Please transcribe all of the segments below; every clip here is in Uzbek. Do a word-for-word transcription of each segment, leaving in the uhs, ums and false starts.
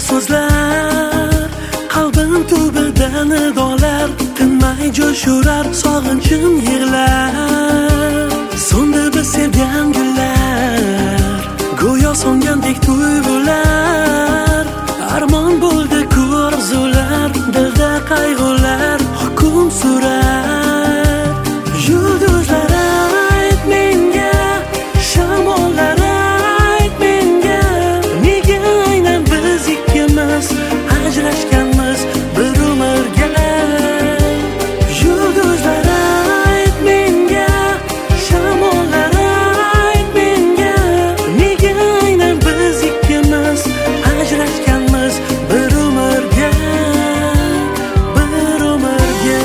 so'zlar, qalbim tubida nidolar, tinmay jo'shurar sog'inchim yig'lar. So'ndi biz sevgan gullar, go'yo so'ngandek tuyg'ular. Armon bo'ldi ko'rzular, dilda qayg'ular hukm surar. Yulduzlar ayt menga, shamollar ayt menga, nega aynan biz ikkimiz ajrashganmiz bir umrga. Yulduzlar ayt menga, shamollar ayt menga, nega aynan biz ikkimiz ajrashganmiz bir umrga, bir umrga.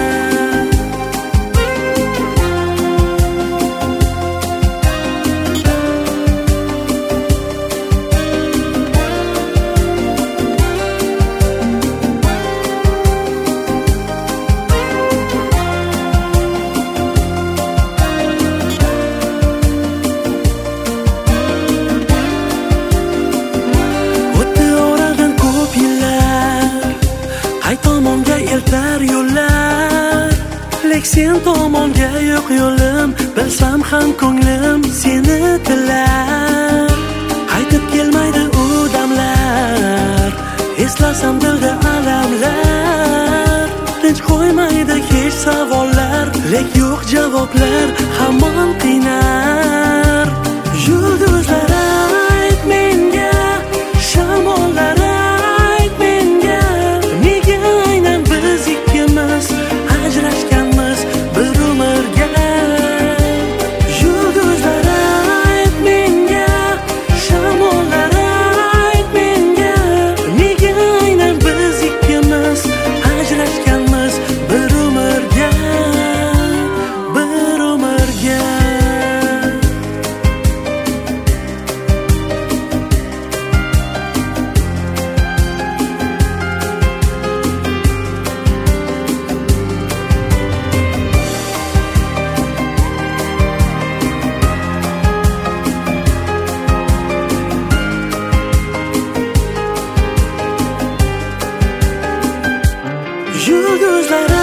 O'tdi oradan ko'p yillar, hay tomonga eltar yo'llar, lek sen tomonga yo'q yo'lim. Bilsam ham ko'nglim seni tilar. Qaytib kelmaydi u damlar, eslasam dilda alamlar. Tinch qo'ymaydi hech savollar, lek yo'q javoblar hamon qiynar. Yulduzlar ayt menga, shamollar ayt menga, nega aynan biz ikkimiz ajrashganmiz bir umrga. Yulduzlar ayt menga, shamollar ayt menga, nega aynan biz ikkimiz ajrashganmiz bir umrga, bir umrga. Yulduzlar